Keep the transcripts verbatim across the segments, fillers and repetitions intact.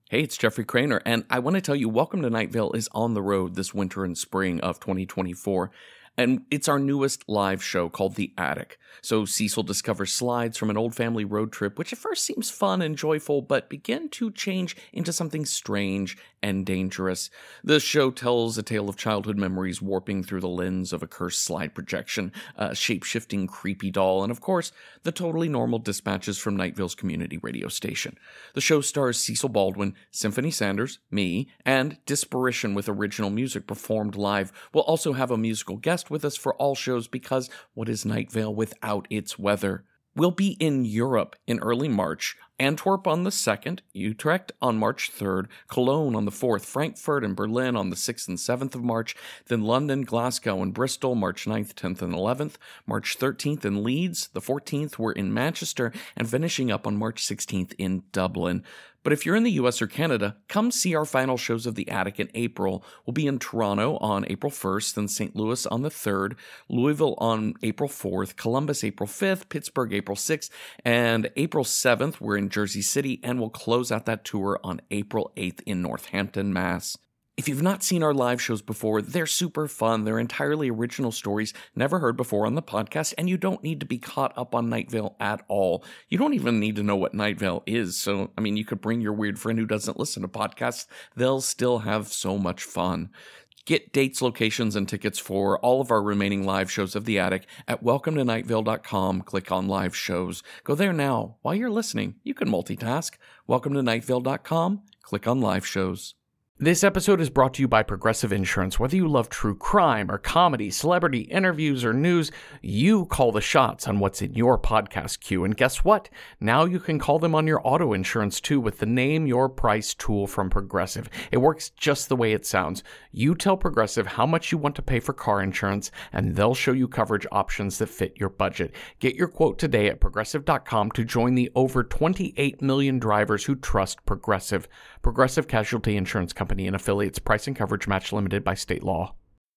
Hey, it's Jeffrey Craner, and I want to tell you, Welcome to Night Vale is on the road this winter and spring of twenty twenty-four, and it's our newest live show called The Attic. So Cecil discovers slides from an old family road trip, which at first seems fun and joyful, but begin to change into something strange and dangerous. The show tells a tale of childhood memories warping through the lens of a cursed slide projection, a shape-shifting creepy doll, and of course, the totally normal dispatches from Night Vale's community radio station. The show stars Cecil Baldwin, Symphony Sanders, me, and Disparition with original music performed live. We'll also have a musical guest with us for all shows because what is Night Vale without its weather? We'll be in Europe in early March, Antwerp on the second, Utrecht on March third, Cologne on the fourth, Frankfurt and Berlin on the sixth and seventh of March, then London, Glasgow, and Bristol March ninth, tenth, and eleventh, March thirteenth in Leeds, the fourteenth we're in Manchester, and finishing up on March sixteenth in Dublin. But if you're in the U S or Canada, come see our final shows of The Attic in April. We'll be in Toronto on April first, then Saint Louis on the third, Louisville on April fourth, Columbus April fifth, Pittsburgh April sixth, and April seventh we're in Jersey City, and we'll close out that tour on April eighth in Northampton, Mass. If you've not seen our live shows before, they're super fun. They're entirely original stories never heard before on the podcast, and you don't need to be caught up on Night Vale at all. You don't even need to know what Night Vale is. So, I mean, you could bring your weird friend who doesn't listen to podcasts. They'll still have so much fun. Get dates, locations, and tickets for all of our remaining live shows of The Attic at welcome to night vale dot com. Click on live shows. Go there now. While you're listening, you can multitask. welcome to night vale dot com. Click on live shows. This episode is brought to you by Progressive Insurance. Whether you love true crime or comedy, celebrity interviews or news, you call the shots on what's in your podcast queue. And guess what? Now you can call them on your auto insurance too with the Name Your Price tool from Progressive. It works just the way it sounds. You tell Progressive how much you want to pay for car insurance, and they'll show you coverage options that fit your budget. Get your quote today at progressive dot com to join the over twenty-eight million drivers who trust Progressive. Progressive Casualty Insurance Company and affiliates. Price and coverage match limited by state law.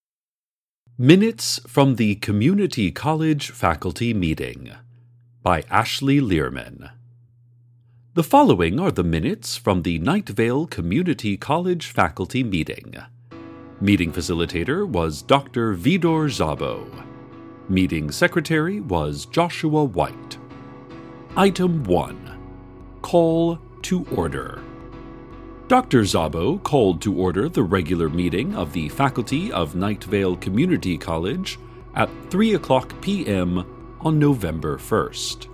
Minutes from the Community College Faculty Meeting by Ashley Learman. The following are the minutes from the Night Vale Community College Faculty Meeting. Meeting facilitator was Doctor Vidor Szabo. Meeting secretary was Joshua White. Item one. Call to order. Doctor Szabo called to order the regular meeting of the faculty of Night Vale Community College at three o'clock p.m. on November first.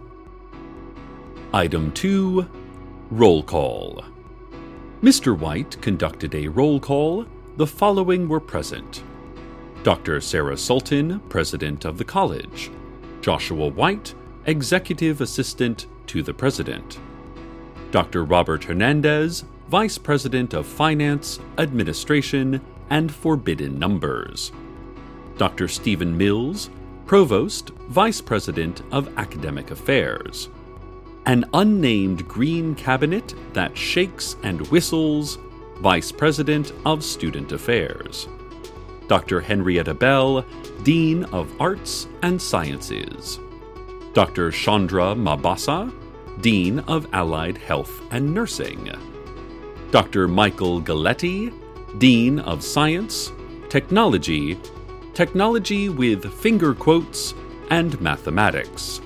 Item two. Roll call. Mister White conducted a roll call. The following were present: Doctor Sarah Sultan, President of the College; Joshua White, Executive Assistant to the President; Doctor Robert Hernandez, Vice President of Finance, Administration, and Forbidden Numbers; Doctor Stephen Mills, Provost, Vice President of Academic Affairs; an unnamed green cabinet that shakes and whistles, Vice President of Student Affairs; Doctor Henrietta Bell, Dean of Arts and Sciences; Doctor Chandra Mabasa, Dean of Allied Health and Nursing; Doctor Michael Galetti, Dean of Science, Technology, Technology with finger quotes, and Mathematics;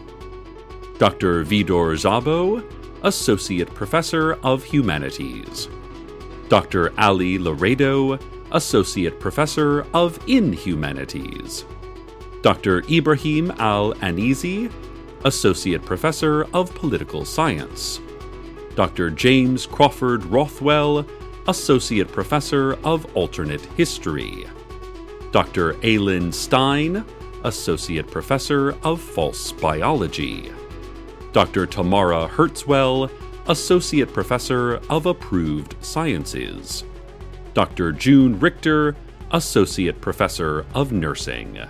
Doctor Vidor Szabo, Associate Professor of Humanities; Doctor Ali Laredo, Associate Professor of Inhumanities; Doctor Ibrahim Al-Anizi, Associate Professor of Political Science; Doctor James Crawford Rothwell, Associate Professor of Alternate History; Doctor Aylin Stein, Associate Professor of False Biology; Doctor Tamara Hertzwell, Associate Professor of Approved Sciences; Doctor June Richter, Associate Professor of Nursing;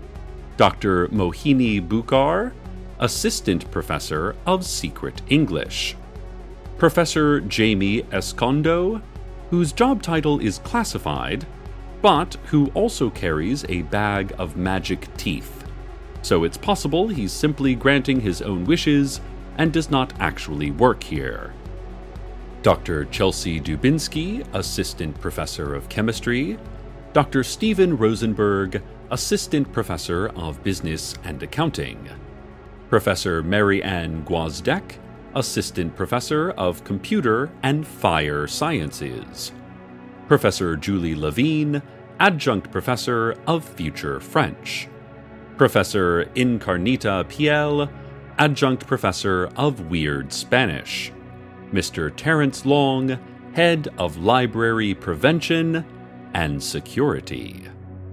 Doctor Mohini Bukhar, Assistant Professor of Secret English; Professor Jamie Escondo, whose job title is classified, but who also carries a bag of magic teeth. So it's possible he's simply granting his own wishes and does not actually work here. Doctor Chelsea Dubinsky, Assistant Professor of Chemistry, Doctor Stephen Rosenberg, Assistant Professor of Business and Accounting, Professor Mary Ann Gwozdek, Assistant Professor of Computer and Fire Sciences, Professor Julie Levine, Adjunct Professor of Future French, Professor Incarnita Piel, Adjunct Professor of Weird Spanish, Mister Terrence Long, Head of Library Prevention and Security.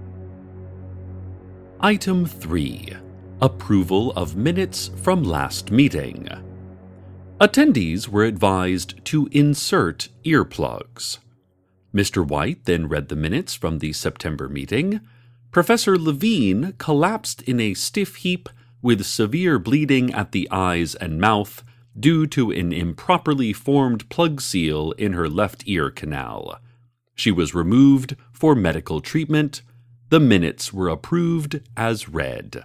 Item three. Approval of minutes from last meeting. Attendees were advised to insert earplugs. Mister White then read the minutes from the September meeting. Professor Levine collapsed in a stiff heap with severe bleeding at the eyes and mouth due to an improperly formed plug seal in her left ear canal. She was removed for medical treatment. The minutes were approved as read.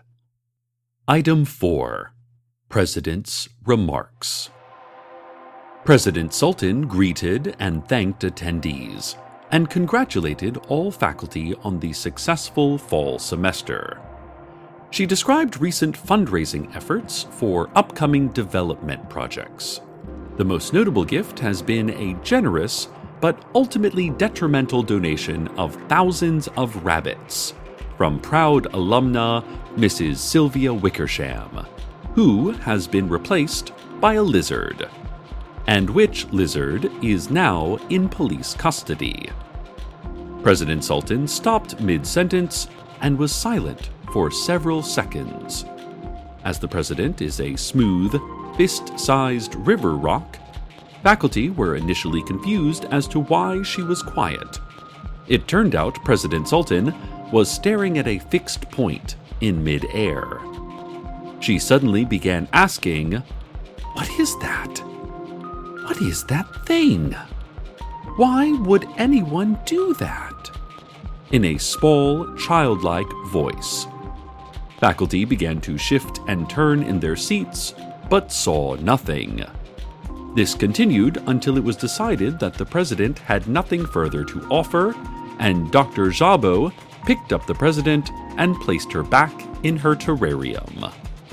Item four. President's Remarks. President Sultan greeted and thanked attendees, and congratulated all faculty on the successful fall semester. She described recent fundraising efforts for upcoming development projects. The most notable gift has been a generous but ultimately detrimental donation of thousands of rabbits from proud alumna Missus Sylvia Wickersham, who has been replaced by a lizard, and which lizard is now in police custody. President Sultan stopped mid-sentence and was silent for several seconds. As the president is a smooth, fist-sized river rock, faculty were initially confused as to why she was quiet. It turned out President Sultan was staring at a fixed point in mid-air. She suddenly began asking, "What is that? What is that thing? Why would anyone do that?" in a small, childlike voice. Faculty began to shift and turn in their seats, but saw nothing. This continued until it was decided that the president had nothing further to offer, and Doctor Jabo picked up the president and placed her back in her terrarium.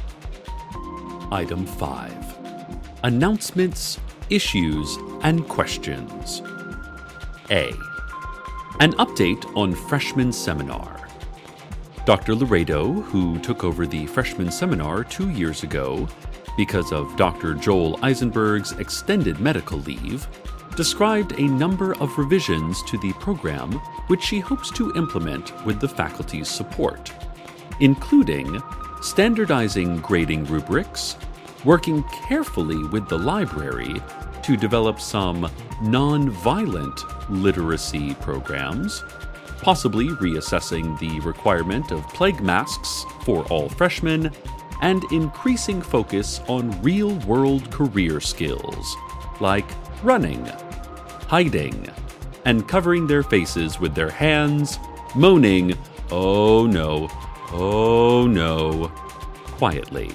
Item five. Announcements, Issues, and Questions. A. An update on Freshman Seminar. Doctor Laredo, who took over the Freshman Seminar two years ago because of Doctor Joel Eisenberg's extended medical leave, described a number of revisions to the program which she hopes to implement with the faculty's support, including standardizing grading rubrics, working carefully with the library to develop some non-violent literacy programs, possibly reassessing the requirement of plague masks for all freshmen, and increasing focus on real-world career skills, like running, hiding, and covering their faces with their hands, moaning, "Oh no, oh no," quietly.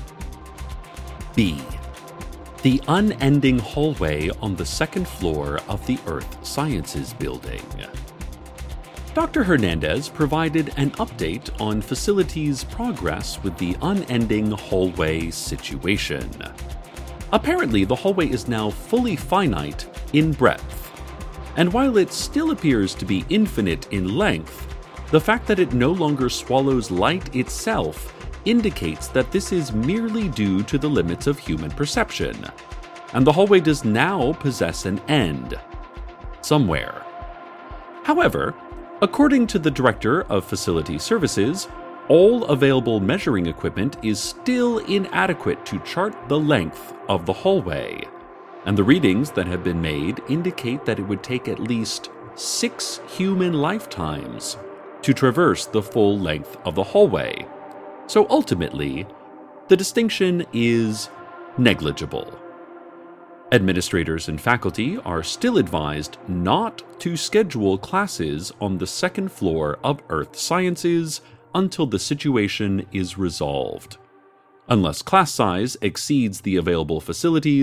B. The unending hallway on the second floor of the Earth Sciences Building. Doctor Hernandez provided an update on facilities' progress with the unending hallway situation. Apparently, the hallway is now fully finite in breadth, and while it still appears to be infinite in length, the fact that it no longer swallows light itself indicates that this is merely due to the limits of human perception, and the hallway does now possess an end, somewhere. However, according to the Director of Facility Services, all available measuring equipment is still inadequate to chart the length of the hallway, and the readings that have been made indicate that it would take at least six human lifetimes to traverse the full length of the hallway. So ultimately, the distinction is negligible. Administrators and faculty are still advised not to schedule classes on the second floor of Earth Sciences until the situation is resolved. Unless class size exceeds the available facilities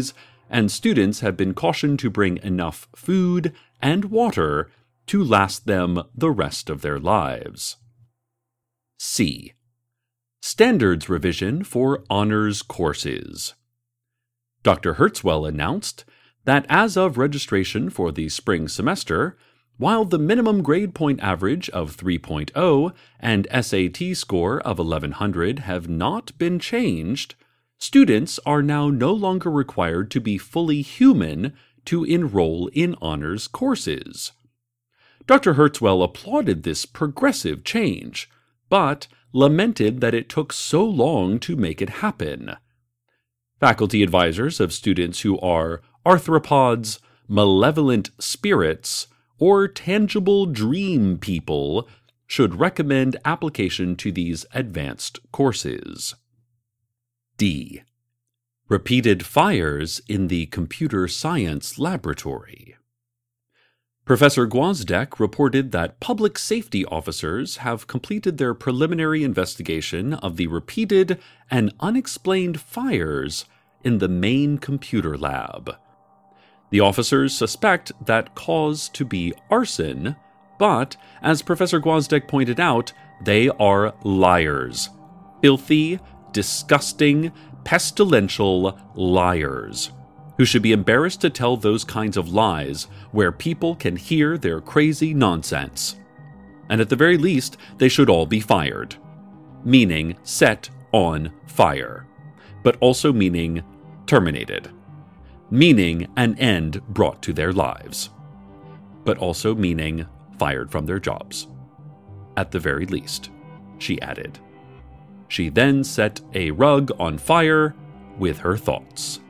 and students have been cautioned to bring enough food and water to last them the rest of their lives. C. Standards revision for honors courses. Doctor Hertzwell announced that as of registration for the spring semester, while the minimum grade point average of three point oh and S A T score of eleven hundred have not been changed, students are now no longer required to be fully human to enroll in honors courses. Doctor Hertzwell applauded this progressive change, but lamented that it took so long to make it happen. Faculty advisors of students who are arthropods, malevolent spirits, or tangible dream people should recommend application to these advanced courses. D. Repeated fires in the computer science laboratory. Professor Gwozdeck reported that public safety officers have completed their preliminary investigation of the repeated and unexplained fires in the main computer lab. The officers suspect that cause to be arson, but, as Professor Gwozdeck pointed out, they are liars. Filthy, disgusting, pestilential liars, who should be embarrassed to tell those kinds of lies where people can hear their crazy nonsense. And at the very least, they should all be fired. Meaning set on fire. But also meaning terminated. Meaning an end brought to their lives. But also meaning fired from their jobs. At the very least, she added. She then set a rug on fire with her thoughts.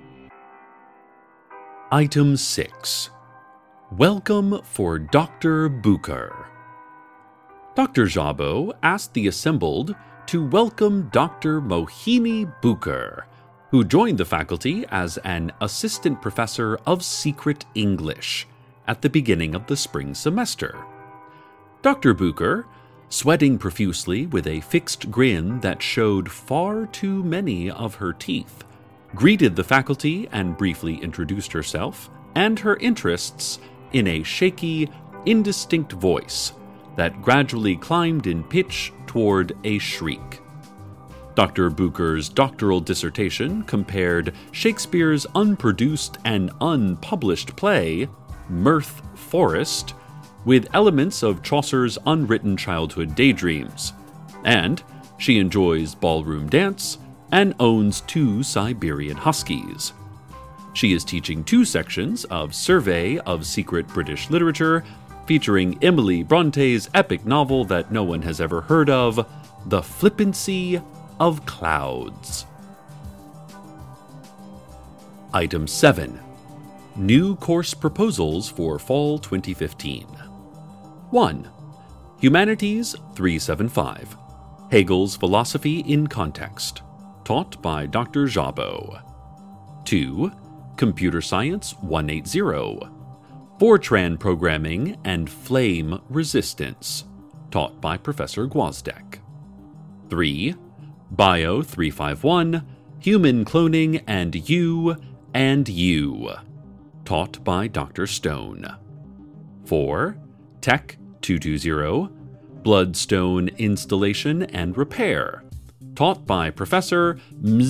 Item six. Welcome for Doctor Bucher. Doctor Jabo asked the assembled to welcome Doctor Mohini Bucher, who joined the faculty as an assistant professor of secret English at the beginning of the spring semester. Doctor Bucher, sweating profusely with a fixed grin that showed far too many of her teeth, greeted the faculty and briefly introduced herself and her interests in a shaky, indistinct voice that gradually climbed in pitch toward a shriek. Doctor Bucher's doctoral dissertation compared Shakespeare's unproduced and unpublished play, Mirth Forest, with elements of Chaucer's unwritten childhood daydreams, and she enjoys ballroom dance and owns two Siberian Huskies. She is teaching two sections of Survey of Secret British Literature, featuring Emily Bronte's epic novel that no one has ever heard of, The Flippancy of Clouds. Item seven. New course proposals for Fall twenty fifteen. one. Humanities three seventy-five. Hegel's Philosophy in Context, taught by Doctor Jabo. two. Computer Science one eighty. Fortran Programming and Flame Resistance, taught by Professor Gwozdeck. three. Bio three fifty-one. Human Cloning and You and You, taught by Doctor Stone. four. Tech two twenty. Bloodstone Installation and Repair, taught by Professor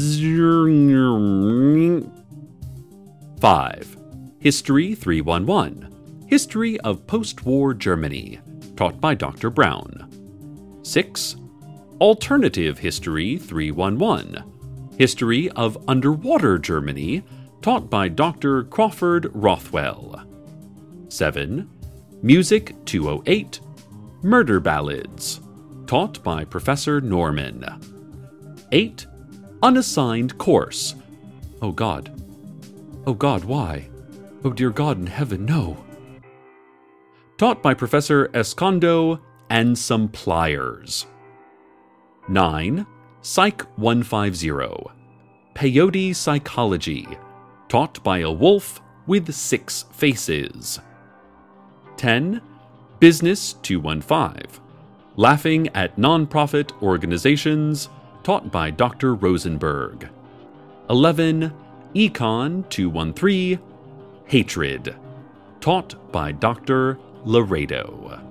five. History three eleven. History of Post-War Germany, taught by Doctor Brown. six. Alternative History three eleven. History of Underwater Germany, taught by Doctor Crawford Rothwell. seven. Music two oh eight. Murder Ballads, taught by Professor Norman. eight. Unassigned Course. Oh God. Oh God, why? Oh dear God in heaven, no. Taught by Professor Escondo and some pliers. nine. Psych one fifty. Peyote Psychology, taught by a wolf with six faces. ten. Business two fifteen. Laughing at Non-Profit Organizations, taught by Doctor Rosenberg. eleven. Econ two one three, Hatred, taught by Doctor Laredo.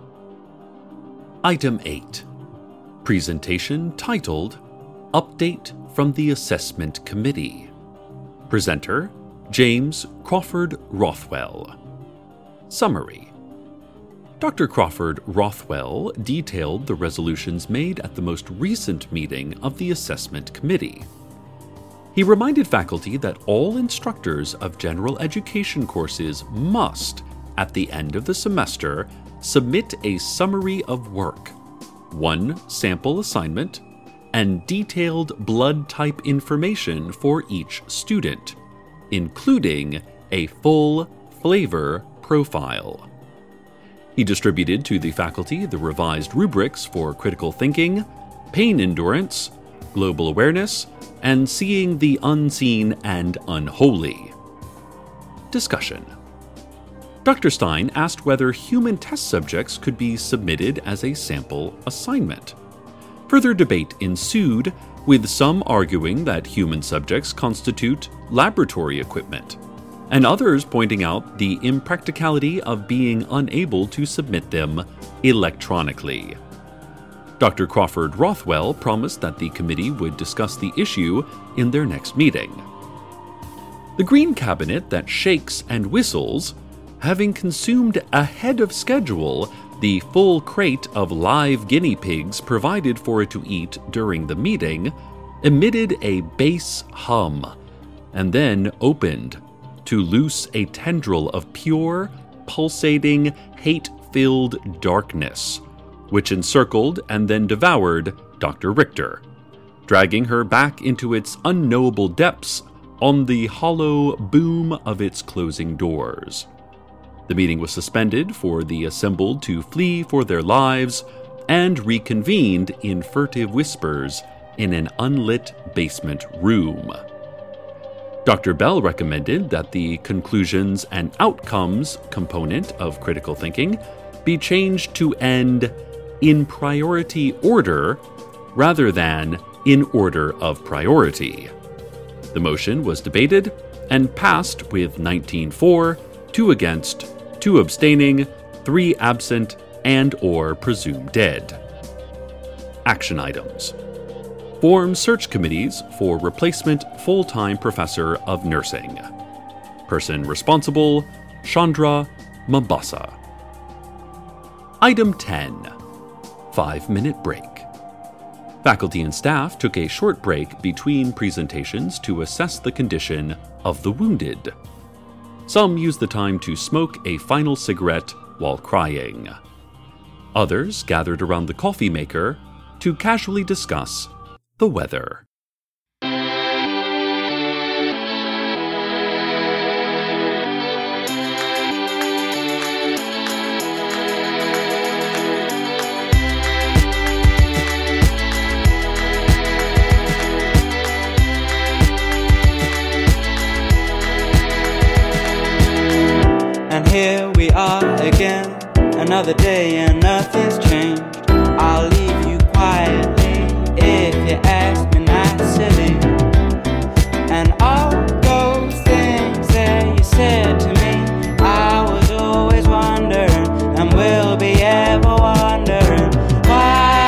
Item eight. Presentation titled Update from the Assessment Committee. Presenter, James Crawford Rothwell. Summary. Doctor Crawford Rothwell detailed the resolutions made at the most recent meeting of the Assessment Committee. He reminded faculty that all instructors of general education courses must, at the end of the semester, submit a summary of work, one sample assignment, and detailed blood type information for each student, including a full flavor profile. He distributed to the faculty the revised rubrics for critical thinking, pain endurance, global awareness, and seeing the unseen and unholy. Discussion. Doctor Stein asked whether human test subjects could be submitted as a sample assignment. Further debate ensued, with some arguing that human subjects constitute laboratory equipment, and others pointing out the impracticality of being unable to submit them electronically. Doctor Crawford Rothwell promised that the committee would discuss the issue in their next meeting. The Green Cabinet that shakes and whistles, having consumed ahead of schedule the full crate of live guinea pigs provided for it to eat during the meeting, emitted a bass hum, and then opened to loose a tendril of pure, pulsating, hate-filled darkness, which encircled and then devoured Doctor Richter, dragging her back into its unknowable depths on the hollow boom of its closing doors. The meeting was suspended for the assembled to flee for their lives and reconvened in furtive whispers in an unlit basement room. Doctor Bell recommended that the conclusions and outcomes component of critical thinking be changed to end in priority order rather than in order of priority. The motion was debated and passed with nineteen for, two against, two abstaining, three absent, and or presumed dead. Action items. Form search committees for replacement full-time professor of nursing. Person responsible, Chandra Mabasa. Item ten. Five-minute break. Faculty and staff took a short break between presentations to assess the condition of the wounded. Some used the time to smoke a final cigarette while crying. Others gathered around the coffee maker to casually discuss the weather. And here we are again, another day and nothing's changed. I'll leave you quietly if you ask me nicely. And all those things that you said to me, I was always wondering, and will be ever wondering, why.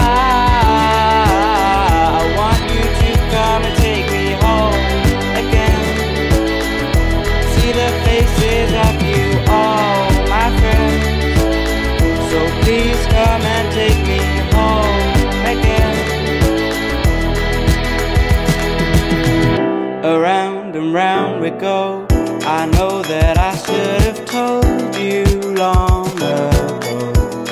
I want you to come and take me home again. See the faces of you, all my friends. So please come and take me home again. Around and round we go. I know that I should have told you long ago.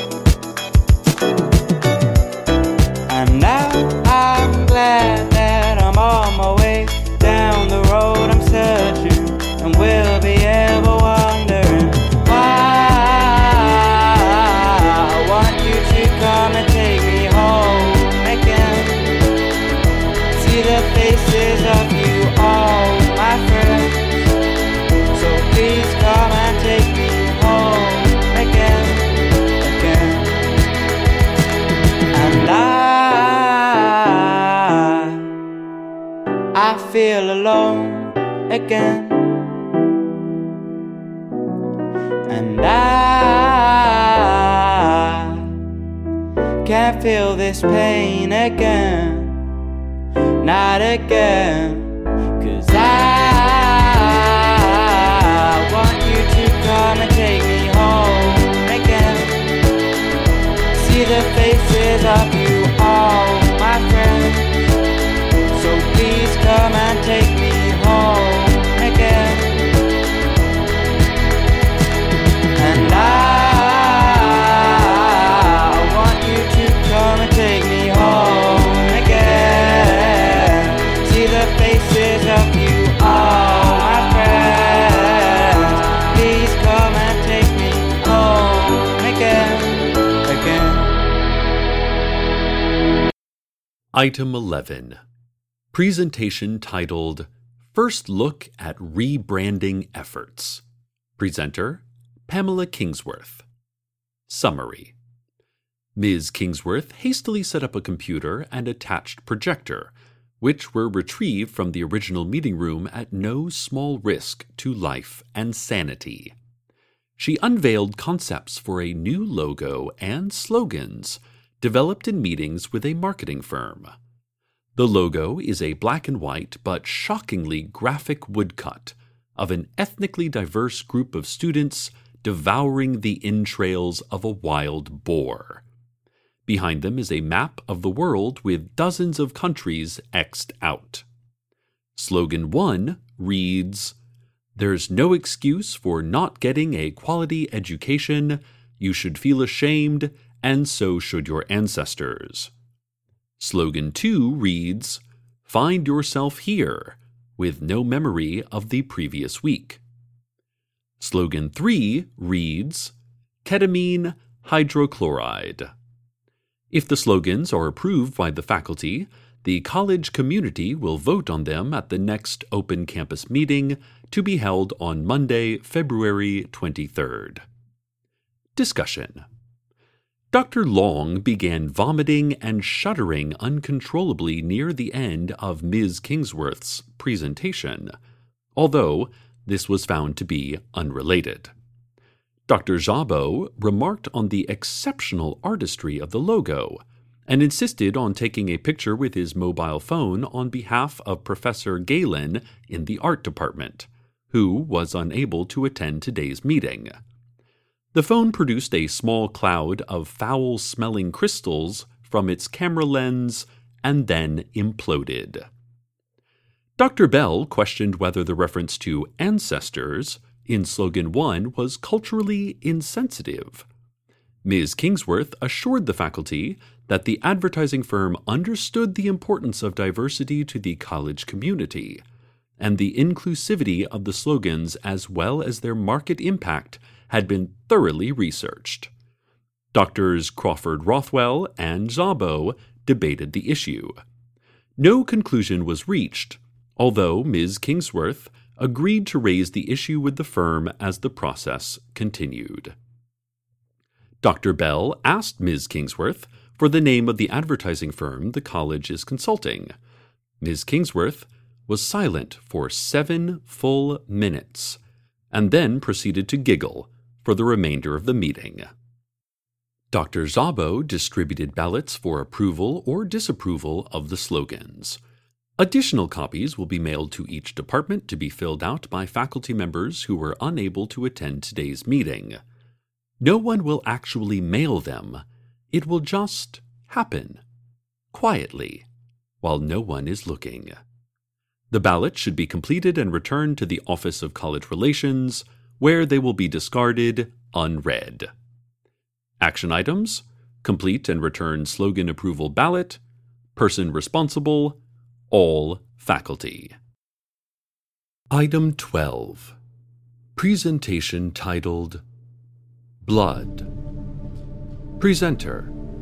And now I'm glad that I'm on my way down the road I'm searching, and will be ever wondering why. I want you to come and take me home again. See the faces of you, all my friends. So please again. And I can't feel this pain again, not again. 'Cause I want you to come and take me home again. See the faces of you all, my friends. So please come and take me home again. And I want you to come and take me home again. See the faces of you all, my friends. Please come and take me home again, again. Item eleven. Presentation titled First Look at Rebranding Efforts. Presenter, Pamela Kingsworth. Summary. Miz Kingsworth hastily set up a computer and attached projector, which were retrieved from the original meeting room at no small risk to life and sanity. She unveiled concepts for a new logo and slogans developed in meetings with a marketing firm. The logo is a black and white but shockingly graphic woodcut of an ethnically diverse group of students devouring the entrails of a wild boar. Behind them is a map of the world with dozens of countries X'd out. Slogan one reads, "There's no excuse for not getting a quality education. You should feel ashamed, and so should your ancestors." Slogan two reads, "Find yourself here," with no memory of the previous week. Slogan three reads, "Ketamine hydrochloride." If the slogans are approved by the faculty, the college community will vote on them at the next open campus meeting to be held on Monday, February twenty-third. Discussion. Doctor Long began vomiting and shuddering uncontrollably near the end of Miz Kingsworth's presentation, although this was found to be unrelated. Doctor Szabo remarked on the exceptional artistry of the logo and insisted on taking a picture with his mobile phone on behalf of Professor Galen in the art department, who was unable to attend today's meeting. The phone produced a small cloud of foul-smelling crystals from its camera lens and then imploded. Doctor Bell questioned whether the reference to ancestors in Slogan one was culturally insensitive. Miz Kingsworth assured the faculty that the advertising firm understood the importance of diversity to the college community, and the inclusivity of the slogans as well as their market impact had been thoroughly researched. Doctors Crawford Rothwell and Szabo debated the issue. No conclusion was reached, although Miz Kingsworth agreed to raise the issue with the firm as the process continued. Doctor Bell asked Miz Kingsworth for the name of the advertising firm the college is consulting. Miz Kingsworth was silent for seven full minutes, and then proceeded to giggle for the remainder of the meeting. Doctor Szabo distributed ballots for approval or disapproval of the slogans. Additional copies will be mailed to each department to be filled out by faculty members who were unable to attend today's meeting. No one will actually mail them. It will just happen, quietly, while no one is looking. The ballot should be completed and returned to the Office of College Relations, where they will be discarded unread. Action items: complete and return slogan approval ballot, person responsible, all faculty. Item twelve. Presentation titled Blood. Presenter: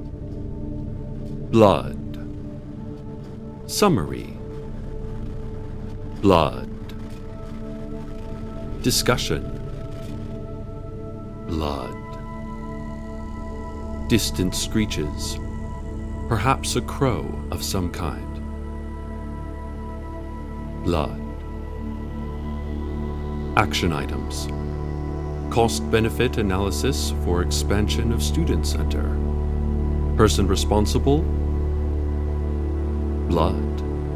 Blood. Summary: Blood. Discussion: Blood. Distant screeches, perhaps a crow of some kind. Blood. Action items. Cost-benefit analysis for expansion of student center. Person responsible? Blood.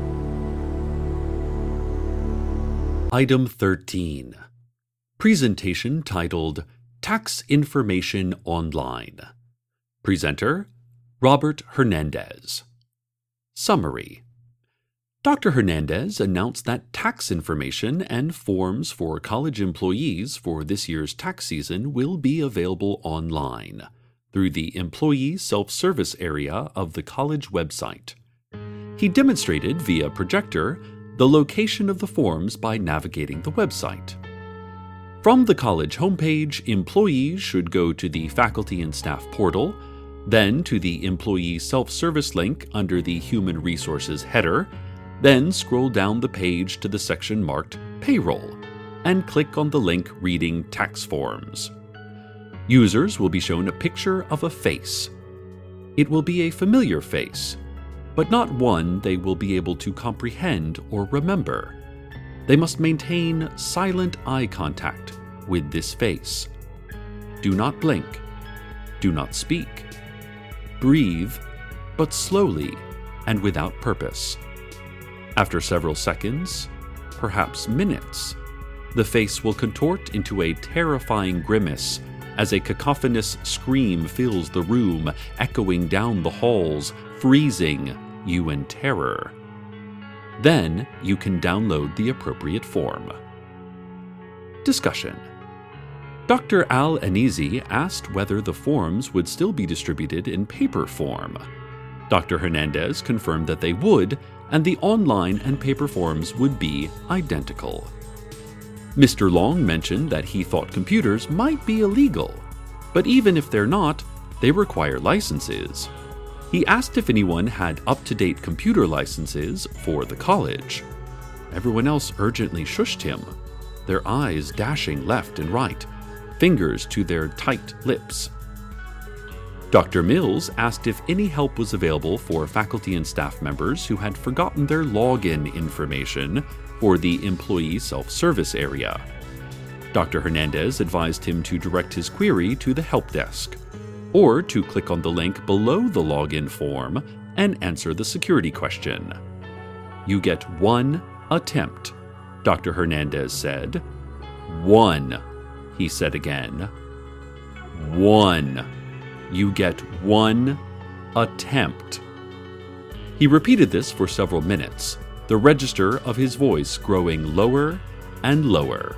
Item thirteen. Presentation titled Tax Information Online. Presenter, Robert Hernandez. Summary. Doctor Hernandez announced that tax information and forms for college employees for this year's tax season will be available online through the Employee Self-Service area of the college website. He demonstrated via projector the location of the forms by navigating the website. From the college homepage, employees should go to the Faculty and Staff portal, then to the Employee Self-Service link under the Human Resources header, then scroll down the page to the section marked Payroll, and click on the link reading Tax Forms. Users will be shown a picture of a face. It will be a familiar face, but not one they will be able to comprehend or remember. They must maintain silent eye contact with this face. Do not blink. Do not speak. Breathe, but slowly and without purpose. After several seconds, perhaps minutes, the face will contort into a terrifying grimace as a cacophonous scream fills the room, echoing down the halls, freezing you in terror. Then you can download the appropriate form. Discussion. Doctor Al Anizi asked whether the forms would still be distributed in paper form. Doctor Hernandez confirmed that they would, and the online and paper forms would be identical. Mister Long mentioned that he thought computers might be illegal, but even if they're not, they require licenses. He asked if anyone had up-to-date computer licenses for the college. Everyone else urgently shushed him, their eyes dashing left and right, fingers to their tight lips. Doctor Mills asked if any help was available for faculty and staff members who had forgotten their login information for the employee self-service area. Doctor Hernandez advised him to direct his query to the help desk, or to click on the link below the login form and answer the security question. You get one attempt, Doctor Hernandez said. One, he said again. One. You get one attempt. He repeated this for several minutes, the register of his voice growing lower and lower.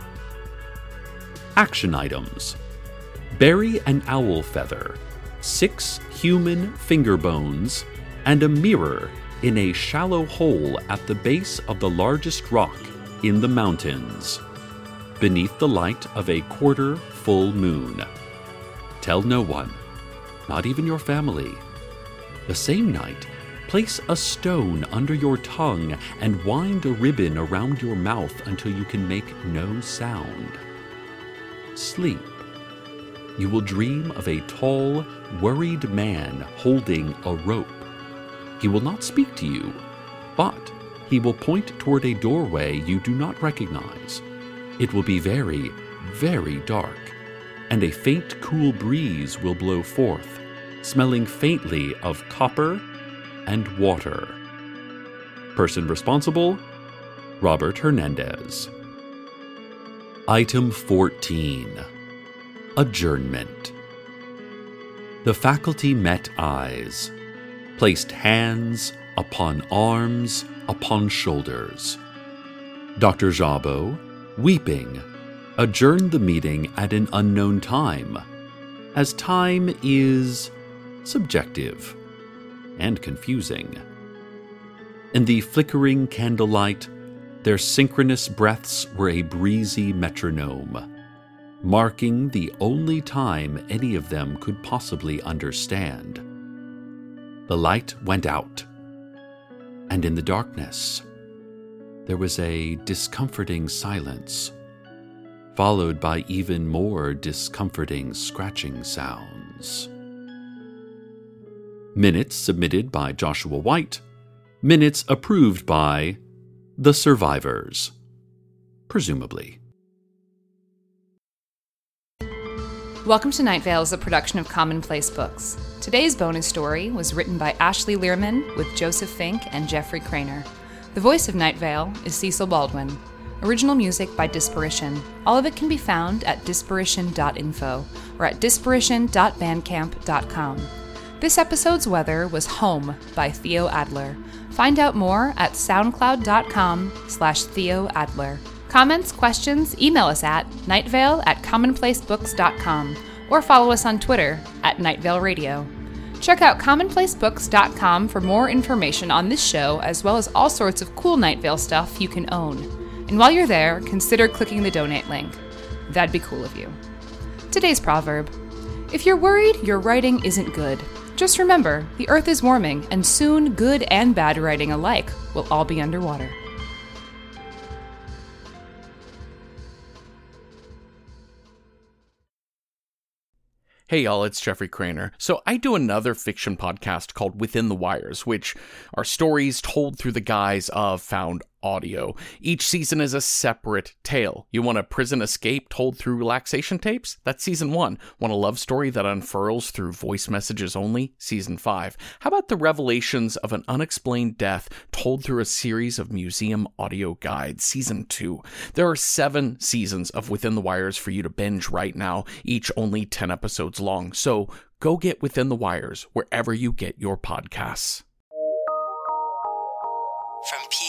Action items. Bury an owl feather, six human finger bones, and a mirror in a shallow hole at the base of the largest rock in the mountains, beneath the light of a quarter full moon. Tell no one, not even your family. The same night, place a stone under your tongue and wind a ribbon around your mouth until you can make no sound. Sleep. You will dream of a tall, worried man holding a rope. He will not speak to you, but he will point toward a doorway you do not recognize. It will be very, very dark, and a faint, cool breeze will blow forth, smelling faintly of copper and water. Person responsible, Robert Hernandez. Item fourteen. Adjournment. The faculty met eyes, placed hands upon arms, upon shoulders. Doctor Jabo, weeping, adjourned the meeting at an unknown time, as time is subjective and confusing. In the flickering candlelight, their synchronous breaths were a breezy metronome, marking the only time any of them could possibly understand. The light went out, and in the darkness, there was a discomforting silence, followed by even more discomforting scratching sounds. Minutes submitted by Joshua White. Minutes approved by the survivors, presumably. Welcome to Night Vale is a production of Commonplace Books. Today's bonus story was written by Ashley Learman with Joseph Fink and Jeffrey Craner. The voice of Night Vale is Cecil Baldwin. Original music by Disparition. All of it can be found at disparition dot info or at disparition dot bandcamp dot com. This episode's weather was Home by Theo Adler. Find out more at soundcloud.com slash Theo Adler. Comments, questions, email us at nightvale at commonplacebooks dot com or follow us on Twitter at Nightvale Radio. Check out commonplace books dot com for more information on this show, as well as all sorts of cool Night Vale stuff you can own. And while you're there, consider clicking the donate link. That'd be cool of you. Today's proverb: if you're worried your writing isn't good, just remember the earth is warming, and soon good and bad writing alike will all be underwater. Hey y'all, it's Jeffrey Craner. So I do another fiction podcast called Within the Wires, which are stories told through the guise of found audio. Each season is a separate tale. You want a prison escape told through relaxation tapes? That's season one. Want a love story that unfurls through voice messages only? Season five. How about the revelations of an unexplained death told through a series of museum audio guides? Season two. There are seven seasons of Within the Wires for you to binge right now, each only ten episodes long. So go get Within the Wires wherever you get your podcasts. From